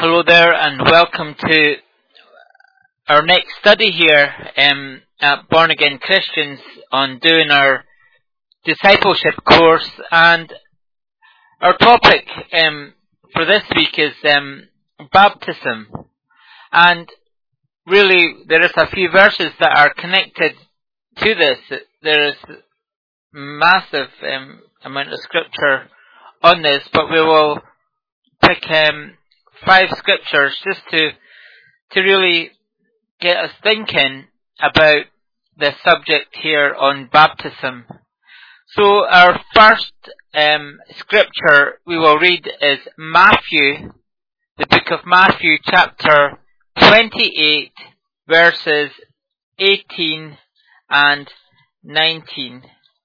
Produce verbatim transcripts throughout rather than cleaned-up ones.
Hello there and welcome to our next study here um, at Born Again Christians on doing our discipleship course, and our topic um, for this week is um, baptism. And really there is a few verses that are connected to this. There is massive um, amount of scripture on this, but we will pick um, five scriptures just to to really get us thinking about the subject here on baptism. So our first um, scripture we will read is Matthew, the book of Matthew, chapter twenty-eight, verses eighteen and nineteen.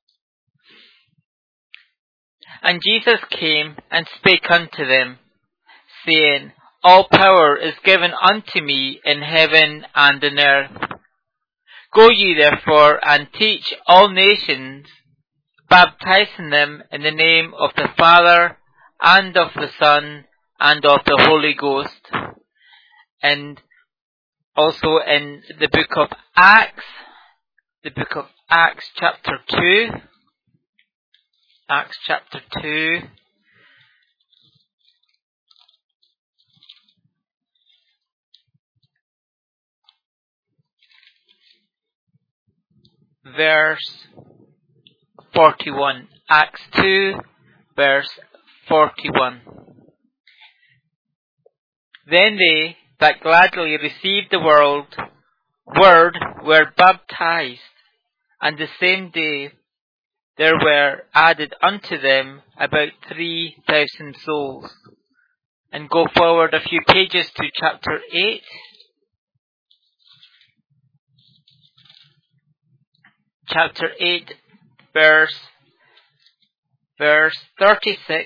And Jesus came and spake unto them, saying, All power is given unto me in heaven and in earth. Go ye therefore and teach all nations, baptizing them in the name of the Father, and of the Son, and of the Holy Ghost. And also in the book of Acts, the book of Acts chapter two, Acts chapter two, verse forty-one. Acts two, verse forty-one. Then they that gladly received the world, word were baptized, and the same day there were added unto them about three thousand souls. And go forward a few pages to chapter eight. Chapter eight, verse, verse thirty-six.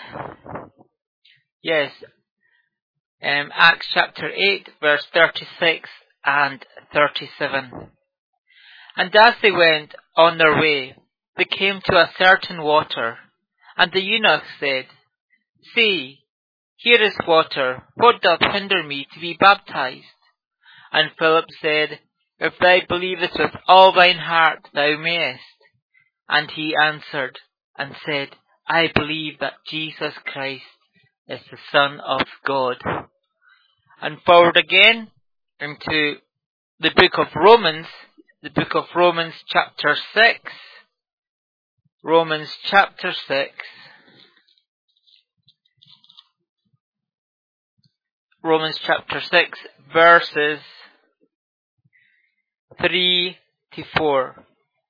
Yes, um, Acts chapter eight, verse thirty-six and thirty-seven. And as they went on their way, they came to a certain water, and the eunuch said, See, here is water, what doth hinder me to be baptized? And Philip said, If thou believest with all thine heart, thou mayest. And he answered and said, I believe that Jesus Christ is the Son of God. And forward again into the book of Romans, the book of Romans chapter six. Romans chapter six. Romans chapter six, verses three to four.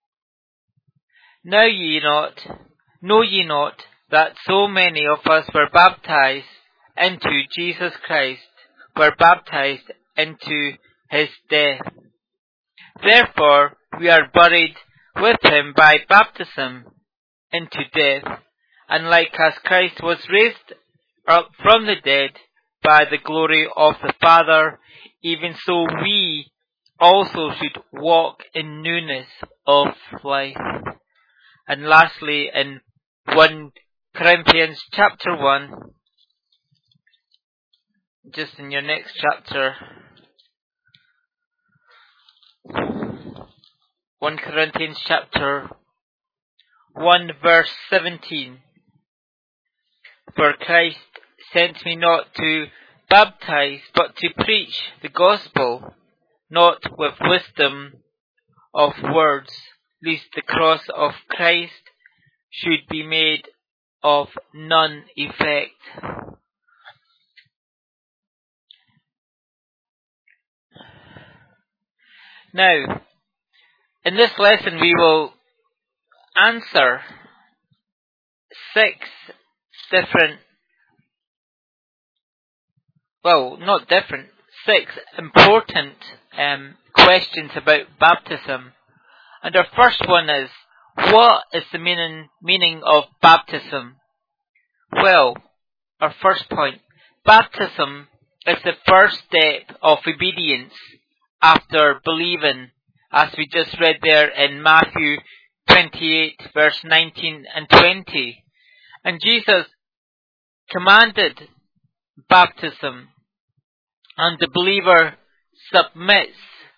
Know ye not, know ye not, that so many of us were baptized into Jesus Christ, were baptized into his death. Therefore we are buried with him by baptism into death, and like as Christ was raised up from the dead by the glory of the Father, even so we also should walk in newness of life. And lastly, in First Corinthians chapter one, just in your next chapter, First Corinthians chapter one, verse seventeen. For Christ sent me not to baptize, but to preach the gospel, not with wisdom of words, lest the cross of Christ should be made of none effect. Now, in this lesson we will answer six different, well, not different, six important um, questions about baptism. And our first one is, what is the meaning, meaning of baptism? Well, our first point, baptism is the first step of obedience after believing, as we just read there in Matthew twenty-eight, verse nineteen and twenty. And Jesus commanded baptism and the believer submits,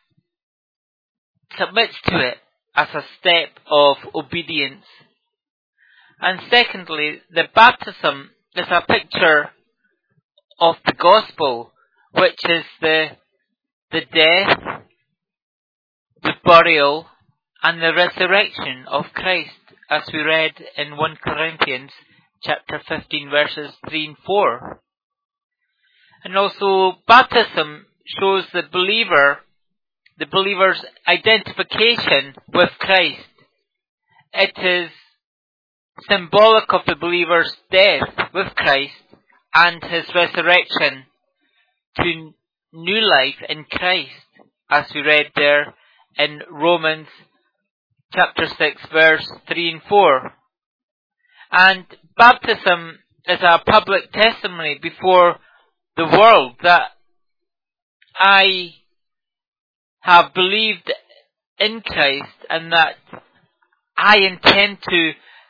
submits to it as a step of obedience. And secondly, the baptism is a picture of the gospel, which is the, the death, the burial, and the resurrection of Christ, as we read in First Corinthians chapter fifteen, verses three and four. And also, baptism shows the believer, the believer's identification with Christ. It is symbolic of the believer's death with Christ and his resurrection to new life in Christ, as we read there in Romans chapter six, verse three and four. And baptism is a public testimony before the world that I have believed in Christ and that I intend to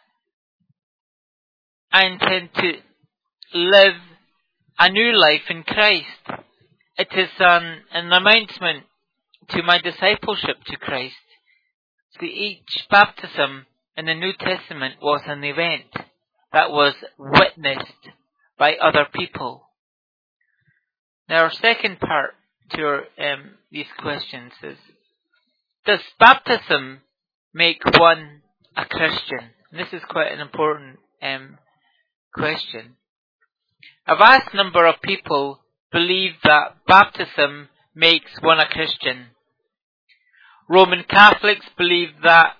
I intend to live a new life in Christ. It is an, an announcement to my discipleship to Christ. See, each baptism in the New Testament was an event that was witnessed by other people. Now, our second part to our, um, these questions is, does baptism make one a Christian? And this is quite an important um, question. A vast number of people believe that baptism makes one a Christian. Roman Catholics believe that,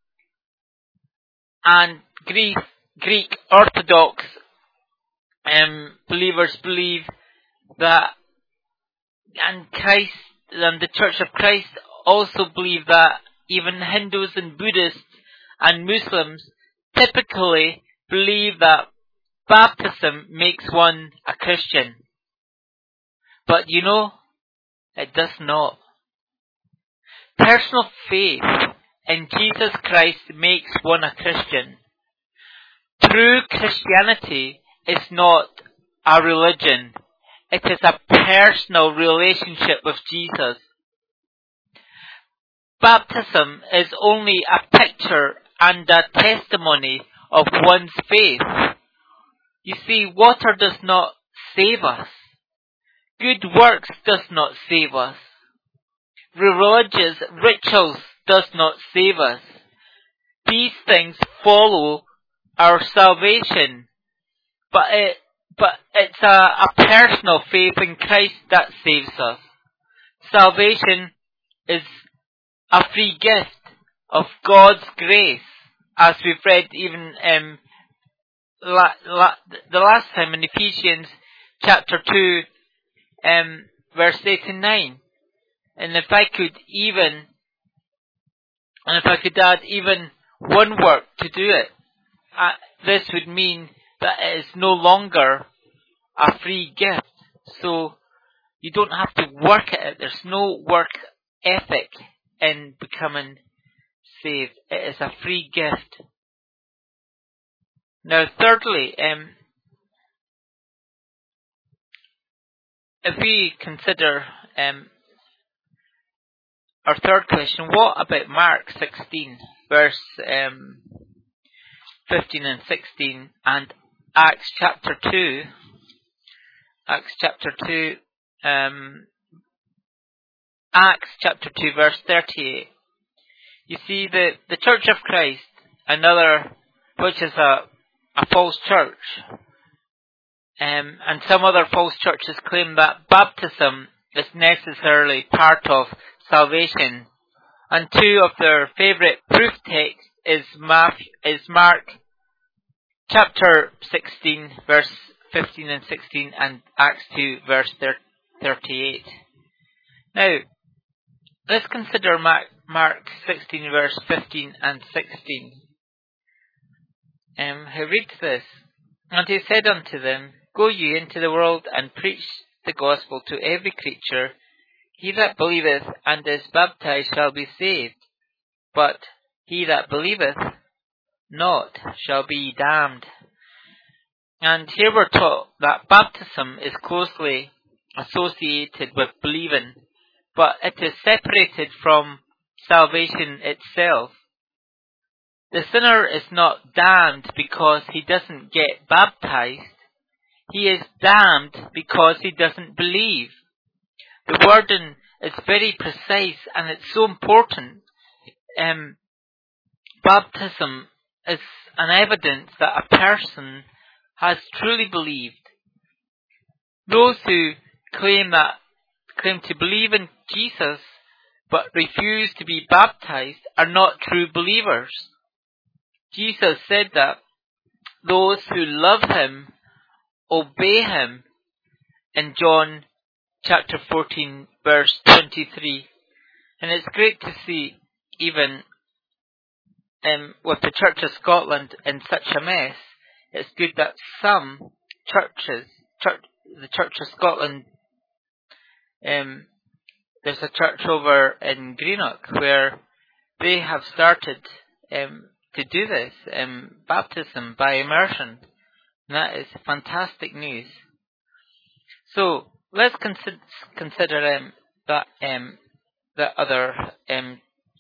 and Greek, Greek Orthodox um, believers believe that, and Christ and the Church of Christ also believe that. Even Hindus and Buddhists and Muslims typically believe that baptism makes one a Christian. But you know, it does not. Personal faith in Jesus Christ makes one a Christian. True Christianity is not a religion. It is a personal relationship with Jesus. Baptism is only a picture and a testimony of one's faith. You see, water does not save us. Good works does not save us. Religious rituals does not save us. These things follow our salvation, but it, but it's a, a personal faith in Christ that saves us. Salvation is a free gift of God's grace, as we've read even um, la, la, the last time in Ephesians chapter two, um, verse eight and nine. And if I could even, and if I could add even one work to do it, uh, this would mean that it is no longer a free gift. So you don't have to work at it. There's no work ethic in becoming saved. It is a free gift. Now, thirdly, um, if we consider um, our third question, what about Mark sixteen, verse um, fifteen and sixteen, and Acts chapter two, Acts chapter two, um, Acts chapter two, verse thirty-eight. You see, the, the Church of Christ, another, which is a, a false church, um, and some other false churches claim that baptism is necessarily part of salvation. And two of their favourite proof texts is, Matthew, is Mark chapter sixteen, verse fifteen and sixteen, and Acts two, verse thirty-eight. Now, let's consider Mark, Mark sixteen, verse fifteen and sixteen. Um, who reads this? And he said unto them, Go ye into the world, and preach the gospel to every creature. He that believeth and is baptized shall be saved, but he that believeth not shall be damned. And here we're taught that baptism is closely associated with believing, but it is separated from salvation itself. The sinner is not damned because he doesn't get baptized. He is damned because he doesn't believe. The wording is very precise and it's so important. Um, baptism is an evidence that a person has truly believed. Those who claim that claim to believe in Jesus but refuse to be baptized are not true believers. Jesus said that those who love him obey him in John chapter fourteen verse twenty-three. And it's great to see even um, with the Church of Scotland in such a mess, it's good that some churches, church, the Church of Scotland, um, there's a church over in Greenock where they have started um, to do this, um, baptism by immersion. And that is fantastic news. So let's consider, consider um, that um, that other um,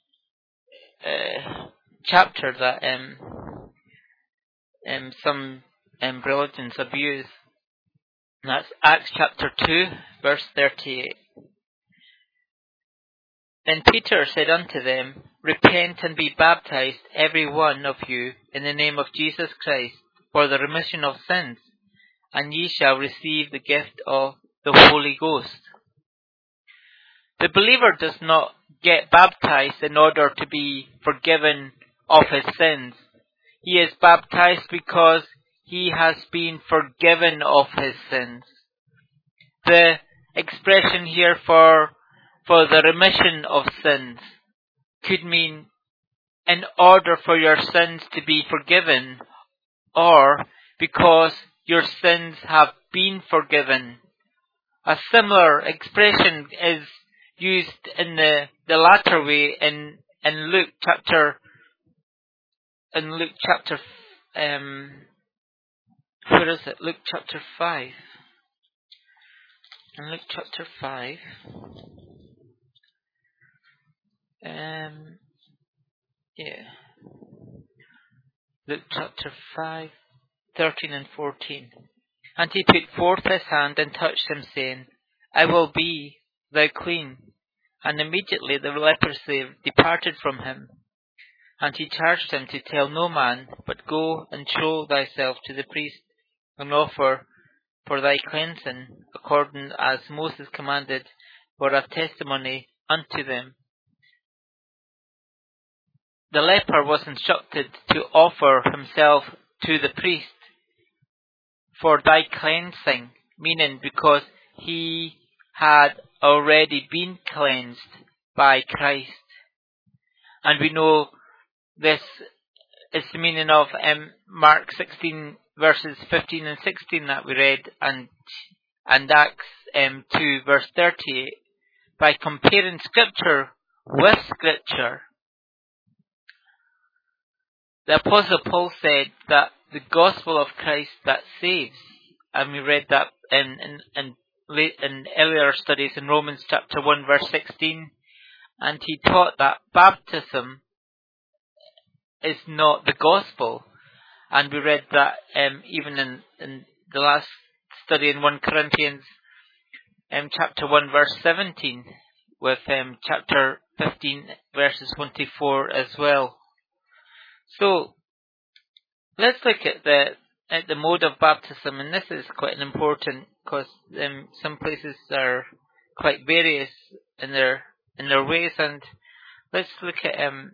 uh, chapter that um, um, some um, religions abuse. And that's Acts chapter two, verse thirty-eight. Then Peter said unto them, Repent and be baptized, every one of you, in the name of Jesus Christ, for the remission of sins, and ye shall receive the gift of the Holy Ghost. The believer does not get baptized in order to be forgiven of his sins. He is baptized because he has been forgiven of his sins. The expression here for for the remission of sins could mean in order for your sins to be forgiven, or because your sins have been forgiven. A similar expression is used in the, the latter way in, in Luke chapter in Luke chapter um where is it? Luke chapter five. In Luke chapter five. Um yeah. Luke chapter five, thirteen and fourteen. And he put forth his hand and touched him, saying, I will be thou clean. And immediately the leprosy departed from him. And he charged him to tell no man, but go and show thyself to the priest, and offer for thy cleansing, according as Moses commanded, for a testimony unto them. The leper was instructed to offer himself to the priest for thy cleansing, meaning because he had already been cleansed by Christ. And we know this is the meaning of um, Mark sixteen verses fifteen and sixteen that we read, and and Acts um, two verse thirty-eight. By comparing Scripture with Scripture, the Apostle Paul said that the gospel of Christ that saves, and we read that in in, in, late, in earlier studies in Romans chapter one verse sixteen, and he taught that baptism is not the gospel, and we read that um, even in, in the last study in First Corinthians um, chapter one verse seventeen, with um, chapter fifteen verses twenty-four as well. So let's look at the at the mode of baptism, and this is quite important because um, some places are quite various in their in their ways, and let's look at um,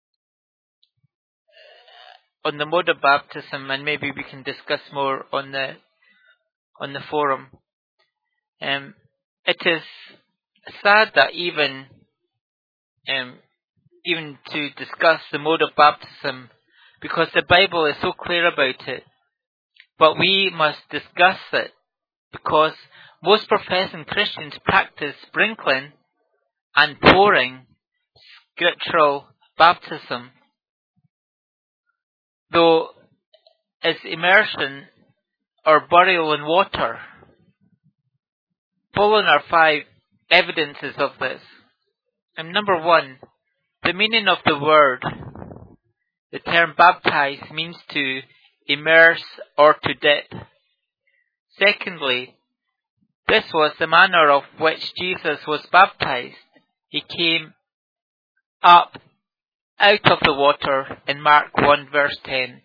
on the mode of baptism, and maybe we can discuss more on the on the forum. Um, it is sad that even um, even to discuss the mode of baptism, because the Bible is so clear about it, but we must discuss it because most professing Christians practice sprinkling and pouring scriptural baptism, though it's immersion or burial in water. following are five evidences of this. And number one, the meaning of the word. The term baptize means to immerse or to dip. Secondly, this was the manner of which Jesus was baptized. He came up out of the water in Mark one verse ten.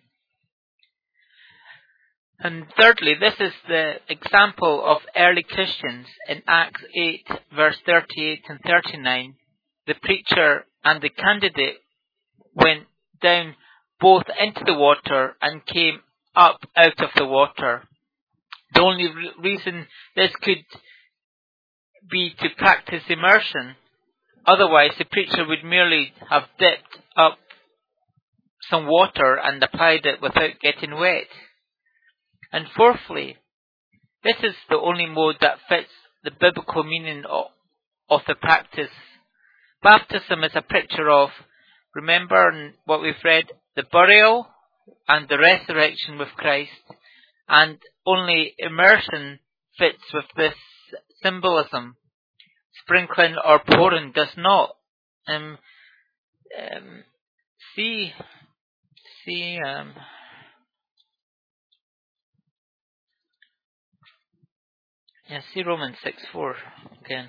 And thirdly, this is the example of early Christians in Acts eight verse thirty-eight and thirty-nine. The preacher and the candidate went down both into the water and came up out of the water. The only re- reason this could be to practice immersion. Otherwise, the preacher would merely have dipped up some water and applied it without getting wet. And fourthly, this is the only mode that fits the biblical meaning of, of the practice. Baptism is a picture of, remember what we've read, the burial and the resurrection with Christ, and only immersion fits with this symbolism. Sprinkling or pouring does not. Um, um, see, see, um, yeah, see Romans six four again.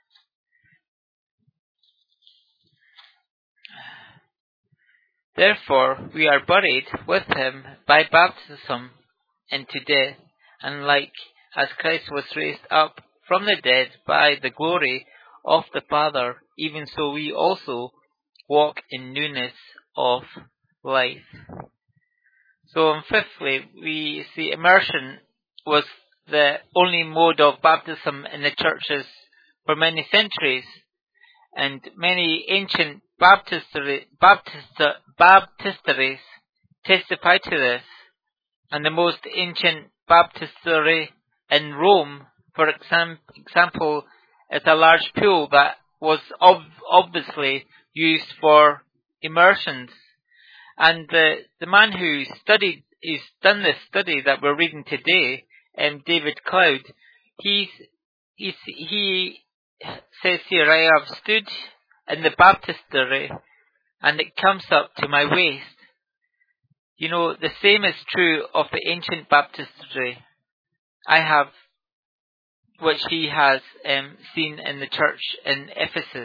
Therefore, we are buried with him by baptism into death, and like as Christ was raised up from the dead by the glory of the Father, even so we also walk in newness of life. So, and fifthly, we see immersion was the only mode of baptism in the churches for many centuries, and many ancient baptistery, baptist, baptisteries testify to this. And the most ancient baptistery in Rome, for exam- example, is a large pool that was ob- obviously used for immersions. And the the man who studied, who's done this study that we're reading today, um, David Cloud, he's, he's he says here, I have stood in the baptistery, and it comes up to my waist. You know, the same is true of the ancient baptistery. I have, which he has um, seen in the church in Ephesus.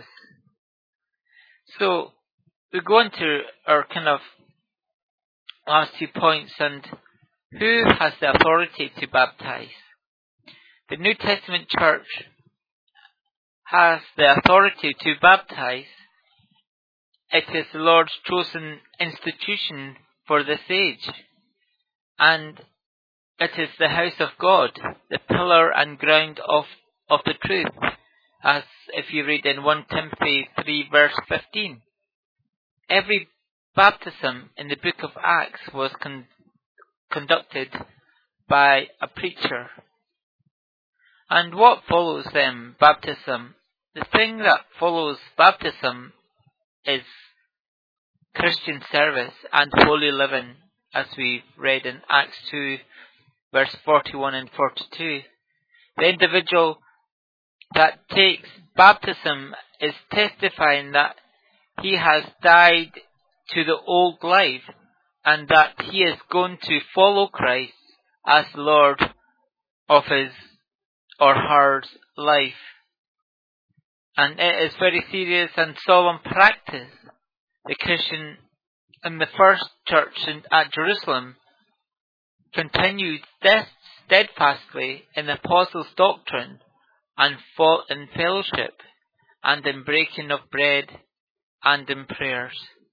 So, we go into our kind of last two points, and who has the authority to baptize? The New Testament church has the authority to baptize. It is the Lord's chosen institution for this age, and it is the house of God, the pillar and ground of, of the truth, as if you read in First Timothy three verse fifteen. Every baptism in the book of Acts was con- conducted by a preacher. And what follows then baptism? The thing that follows baptism is Christian service and holy living, as we read in Acts two verse forty-one and forty-two. The individual that takes baptism is testifying that he has died to the old life and that he is going to follow Christ as Lord of his or her life. And it is very serious and solemn practice. The Christian in the first church in, at Jerusalem continued steadfastly in the apostles' doctrine and fought in fellowship and in breaking of bread and in prayers.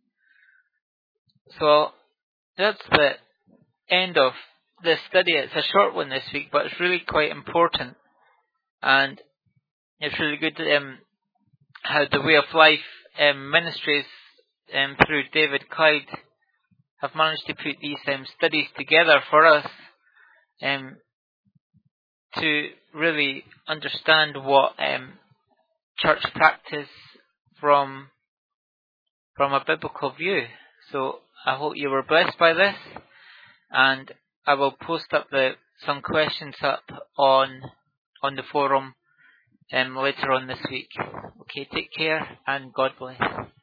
So that's the end of this study. It's a short one this week, but it's really quite important, and it's really good um, how the Way of Life um, ministries um, through David Cloud have managed to put these um, studies together for us um, to really understand what um, church practice from from a biblical view. So I hope you were blessed by this, and I will post up the some questions up on on the forum um, later on this week. Okay, take care and God bless.